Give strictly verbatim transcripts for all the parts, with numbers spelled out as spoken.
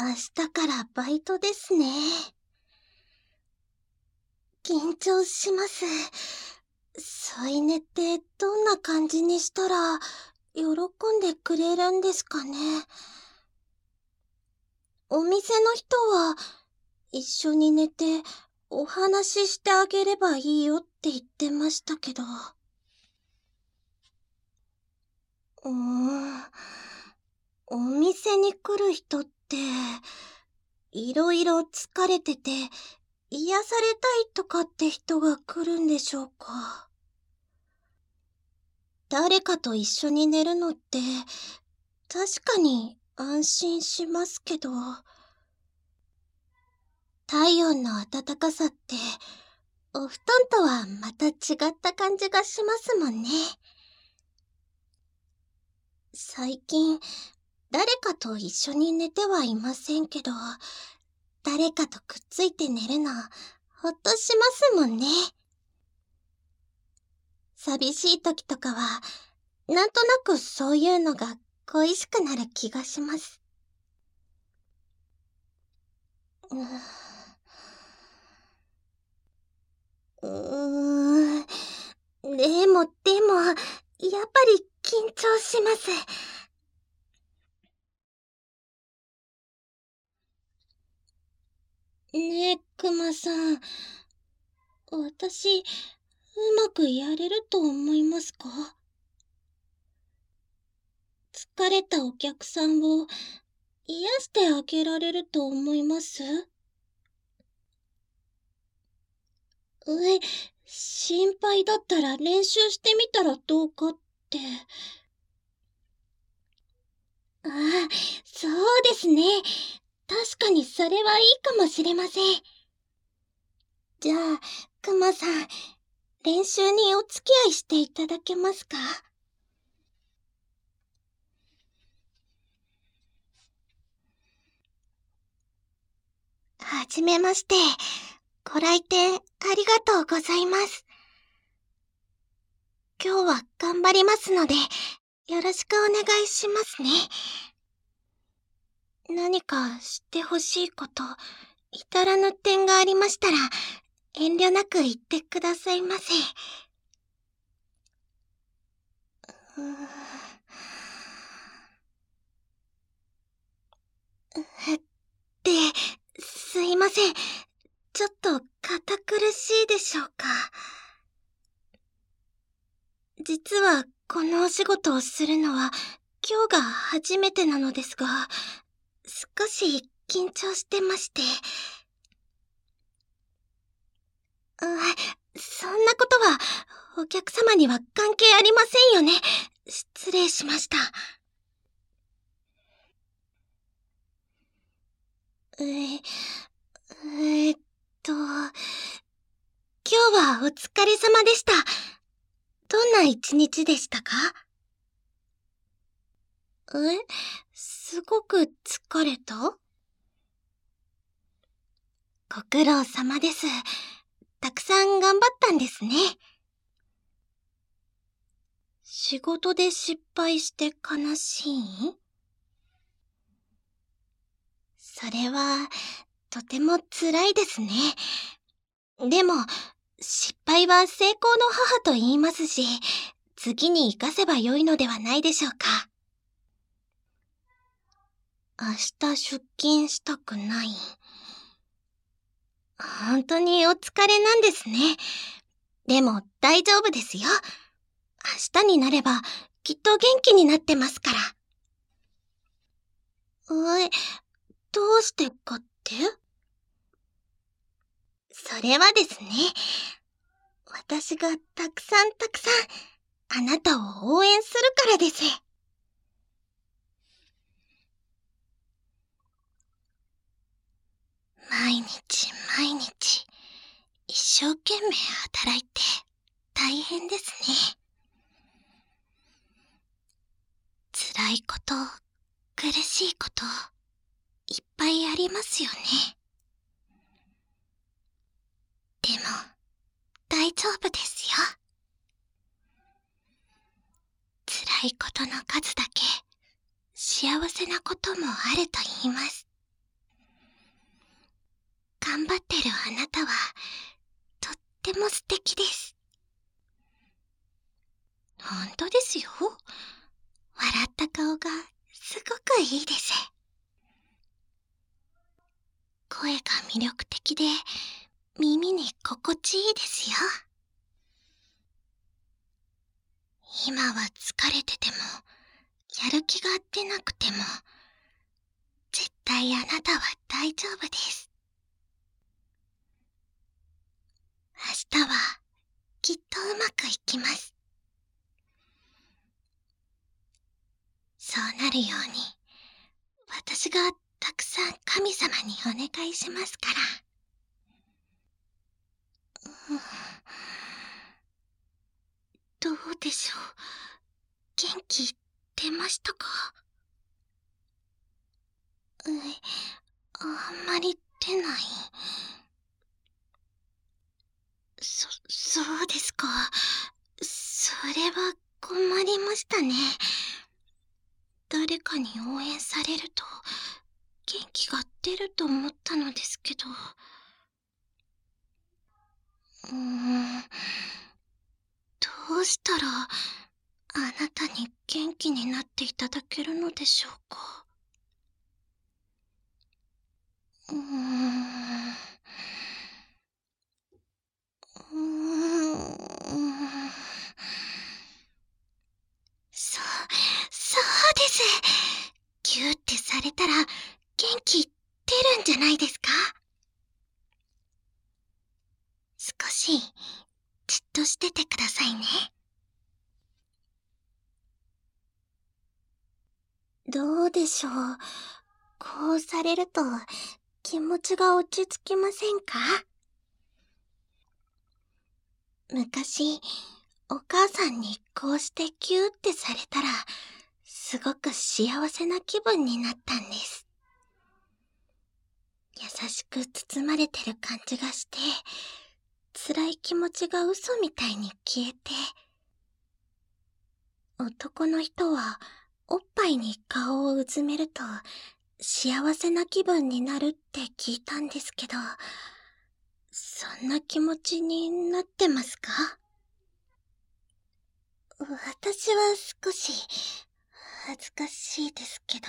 明日からバイトですね。緊張します。添い寝ってどんな感じにしたら喜んでくれるんですかね。お店の人は一緒に寝てお話ししてあげればいいよって言ってましたけど。うーん。お店に来る人って、いろいろ疲れてて、癒されたいとかって人が来るんでしょうか。誰かと一緒に寝るのって、確かに安心しますけど、体温の暖かさって、お布団とはまた違った感じがしますもんね。最近、誰かと一緒に寝てはいませんけど、誰かとくっついて寝るの、ほっとしますもんね。寂しい時とかは、なんとなくそういうのが恋しくなる気がします。うーん。うーん。でも、でも、やっぱり緊張します。ねえ、クマさん。私、うまくやれると思いますか？疲れたお客さんを癒してあげられると思います？え、心配だったら練習してみたらどうかって。ああ、そうですね。確かにそれはいいかもしれません。じゃあ、クマさん、練習にお付き合いしていただけますか？はじめまして。ご来店ありがとうございます。今日は頑張りますので、よろしくお願いしますね。何か知ってほしいこと、至らぬ点がありましたら、遠慮なく言ってくださいませ。うーん。で、すいません。ちょっと堅苦しいでしょうか。実はこのお仕事をするのは今日が初めてなのですが、少し緊張してまして。あ、そんなことはお客様には関係ありませんよね。失礼しました。え、えーっと、今日はお疲れ様でした。どんな一日でしたか？え、すごく疲れた？ご苦労様です。たくさん頑張ったんですね。仕事で失敗して悲しい？それは、とても辛いですね。でも、失敗は成功の母と言いますし、次に活かせばよいのではないでしょうか。明日出勤したくない。本当にお疲れなんですね。でも大丈夫ですよ。明日になればきっと元気になってますから。え、どうしてかって？それはですね、私がたくさんたくさんあなたを応援するからです。毎日毎日一生懸命働いて大変ですね。辛いこと、苦しいこと、いっぱいありますよね。でも、大丈夫ですよ。辛いことの数だけ、幸せなこともあると言います。 頑張ってるあなたは、とっても素敵です。本当ですよ。笑った顔がすごくいいです。声が魅力的で、耳に心地いいですよ。今は疲れてても、やる気が出なくても、絶対あなたは大丈夫です。明日はきっとうまくいきます。そうなるように、私がたくさん神様にお願いしますから。うん、どうでしょう。元気出ましたか？え、あんまり出ない。そ、そうですか。それは困りましたね。誰かに応援されると元気が出ると思ったのですけど。うーん、どうしたらあなたに元気になっていただけるのでしょうか。うーん、うーん、そう、そうです。ギューってされたら元気出るんじゃないですか？少しじっとしててくださいね。どうでしょう。こうされると気持ちが落ち着きませんか？昔、お母さんにこうしてギューってされたら、すごく幸せな気分になったんです。優しく包まれてる感じがして、辛い気持ちが嘘みたいに消えて、男の人はおっぱいに顔をうずめると幸せな気分になるって聞いたんですけど、そんな気持ちになってますか？私は少し恥ずかしいですけど。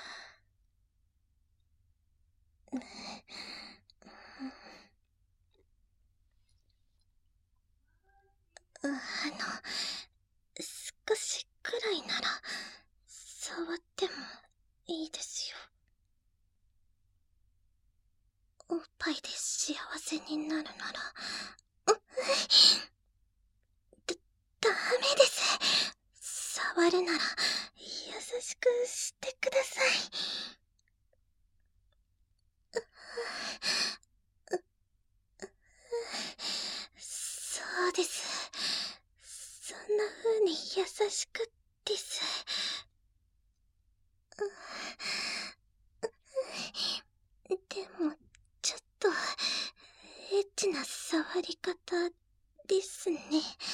あの、少しくらいなら触ってもいいですよ。おっぱいで幸せになるなら。だ、ダメです。触るなら優しくしてください。そうです。そんな風に優しくです。でも、ちょっと、エッチな触り方ですね。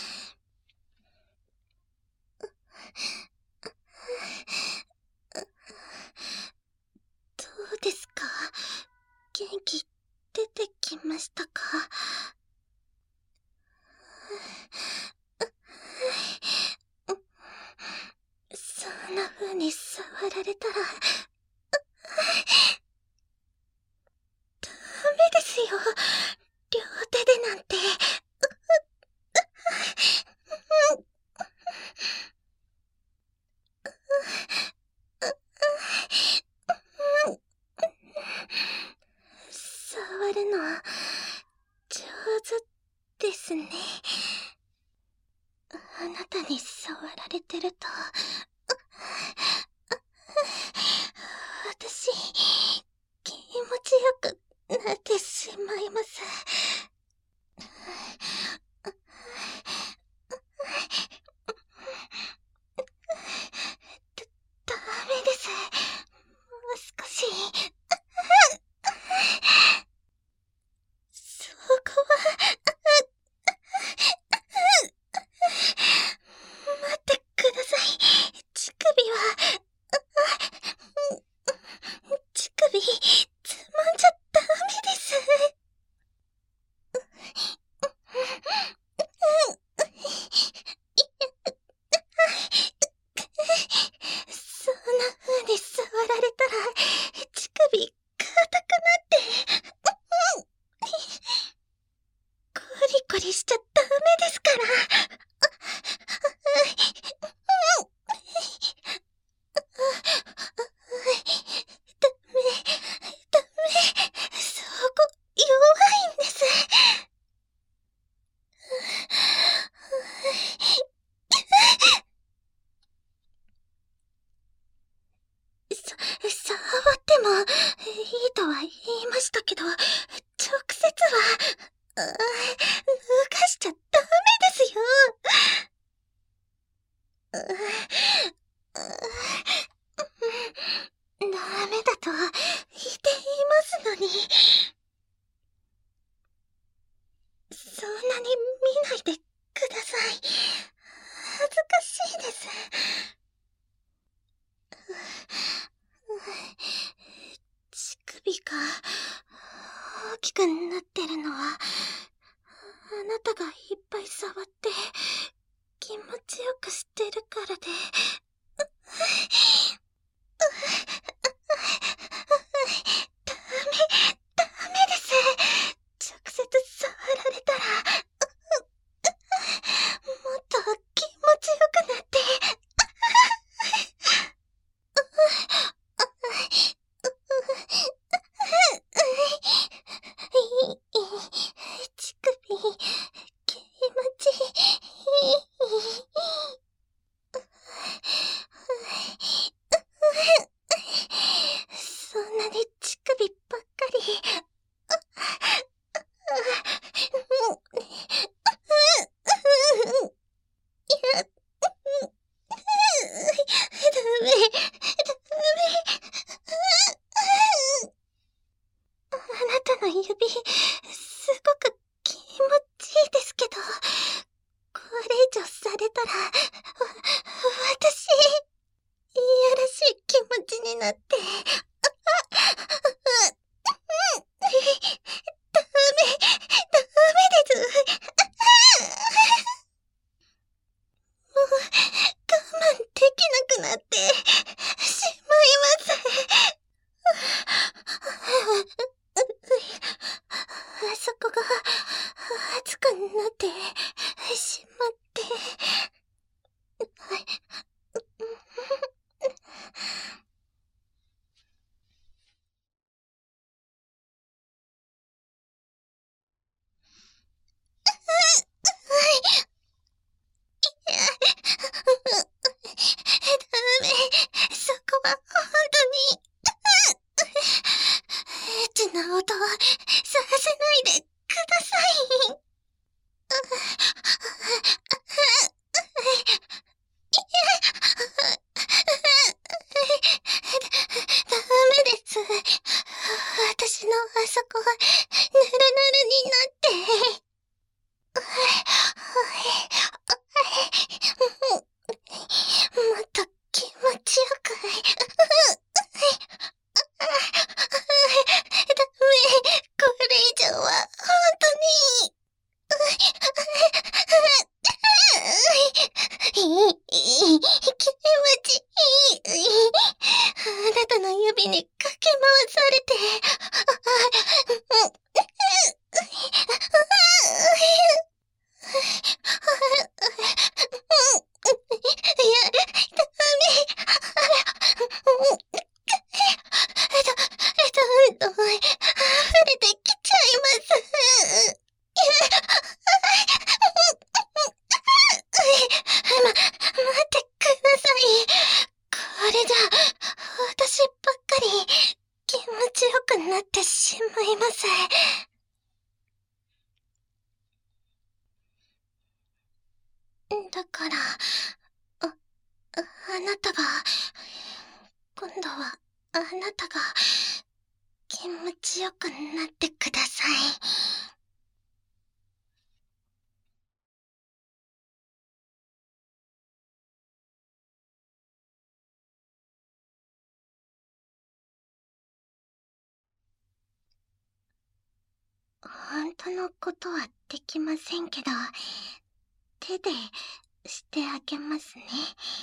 どうですか？元気出てきましたか？そんな風に触られたら、ダメですよ。両手でなんて。触るの、上手ですね。あなたに触られてると、私、気持ちよくなってしまいます。ダメです。もう少し。そこは、待ってください。乳首は、乳首、つまんじゃダメです。 したけど、直接は、うー脱がしちゃダメですよ。うーうーダメだと言っていますのに。そんなに見ないでください。恥ずかしいです。乳首が大きくなってるのは、あなたがいっぱい触って気持ちよくしてるからで。ダメ、ダメです。直接触られたら、もっと気持ちよくなって。乳首、気持ちいい。そんなに乳首ばっかり。ダメ、ダメ。あなたの指、すごく気持ちいいですけど、これ以上されたら、わ、私、いやらしい気持ちになって。ダメ、ダメです。もう、我慢できなくなってしまいます。あそこが熱くなってしまって。ダメ、そこは本当に。エッチな音はさせないでください。ダメです。私のあそこはぬるぬるになって。もっと気持ちよく。ダメ、これ以上は本当に。いい、気持ちいい。あなたの指にかき回されて。いや、ダメ。ど、どんどん溢れてきちゃいます。ま、待ってください。これじゃ、私ばっかり気持ちよくなってしまいます。だから、あ、あなたが、今度はあなたが気持ちよくなってください。本当のことはできませんけど、手でしてあげますね。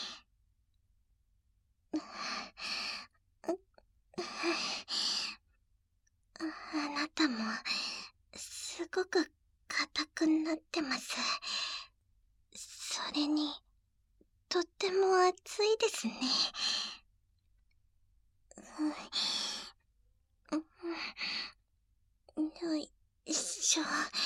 あなたもすごく硬くなってます。それにとっても熱いですね。よいしょ。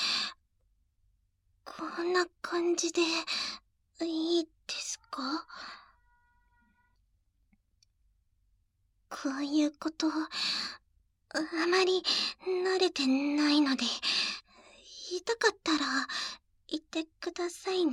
こんな感じでいいですか？こういうことあまり慣れてないので、痛かったら言ってくださいね。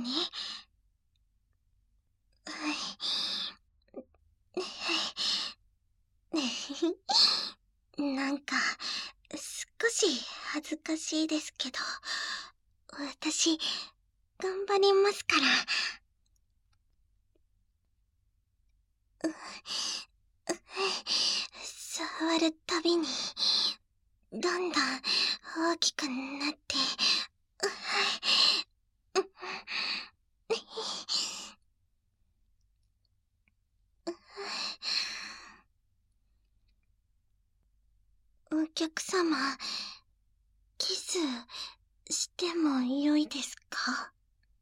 なんか、少し恥ずかしいですけど、私、頑張りますから。触るたびに、どんどん大きくなって、お客様、キスしてもよいですか？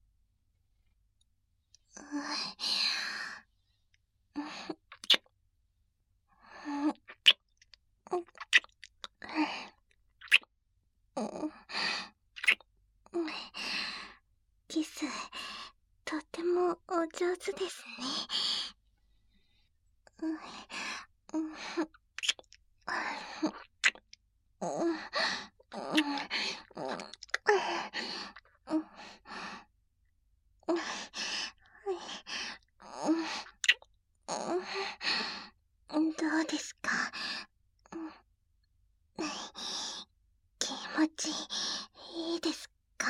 キス、とてもお上手ですね。どうですか？気持ちいいですか？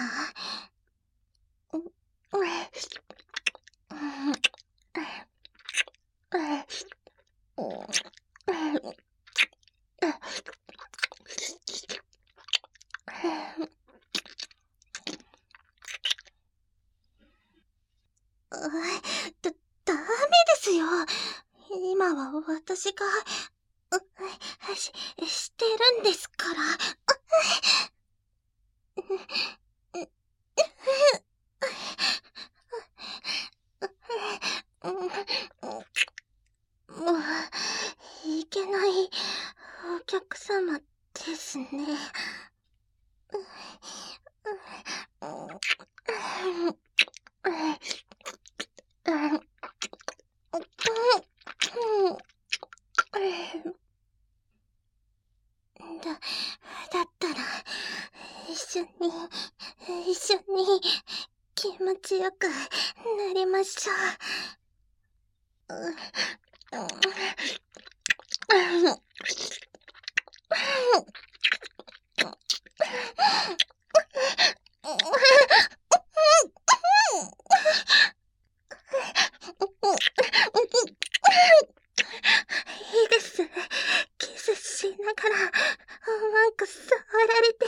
だ、ダメですよ。今は私が、し、してるんですから。もう、いけないお客様ですね。だ、だったら、一緒に、一緒に気持ちよくなりましょう。いいです。キスしながら、うまく触られて。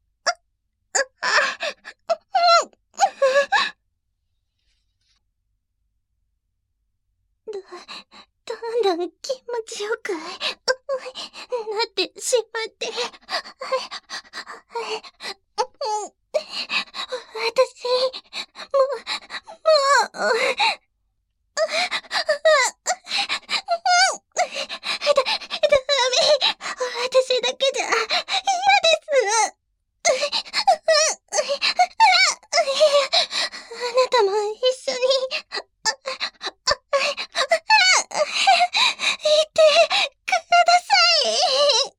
ど、どんどん気持ちよくなってしまって。私、もう、もう、だ、ダメ。私だけじゃ嫌です。あなたも一緒に、いてください。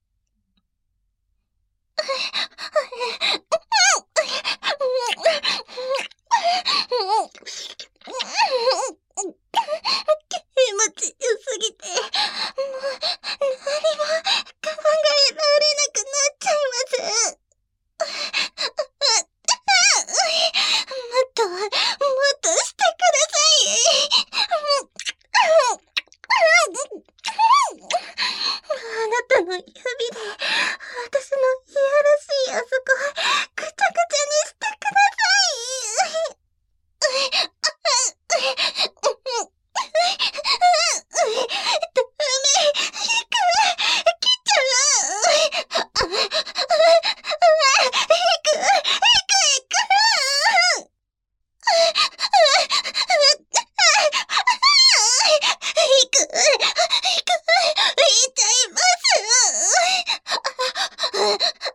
気持ちよすぎて、もう何も考えられなくなっちゃいます。もっと、もっとしてください。あなたの指で、私のいやらしいあそこ、ぐちゃぐちゃにしてください。ダメ、ひく、切っちゃう。ひく、ひく、ひく。ひく、ひく、ひいちゃいます。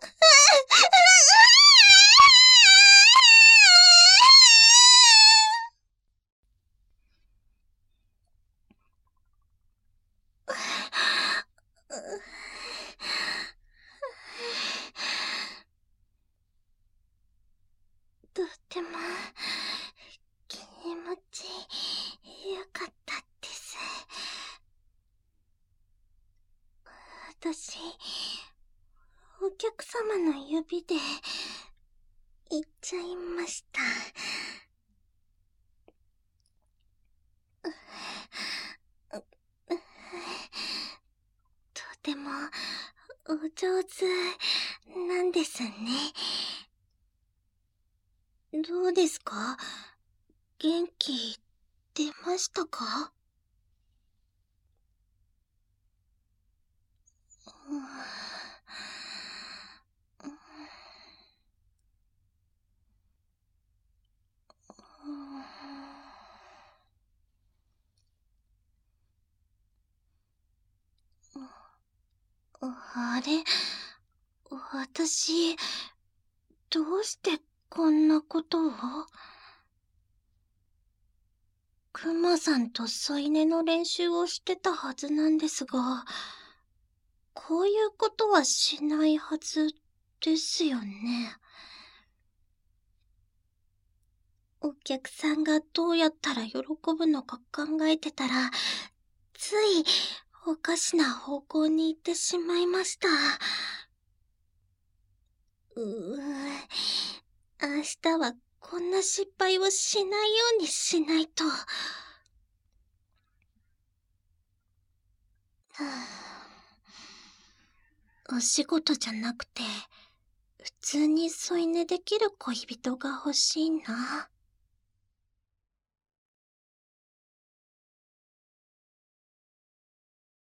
私、お客様の指で、言っちゃいました。とても、お上手、なんですね。どうですか？元気、出ましたか？あれ、私、どうしてこんなことを？クマさんと添い寝の練習をしてたはずなんですが、こういうことはしないはずですよね。お客さんがどうやったら喜ぶのか考えてたら、ついおかしな方向に行ってしまいました。うー、明日はこんな失敗をしないようにしないと。はぁ、お仕事じゃなくて、普通に添い寝できる恋人が欲しいな。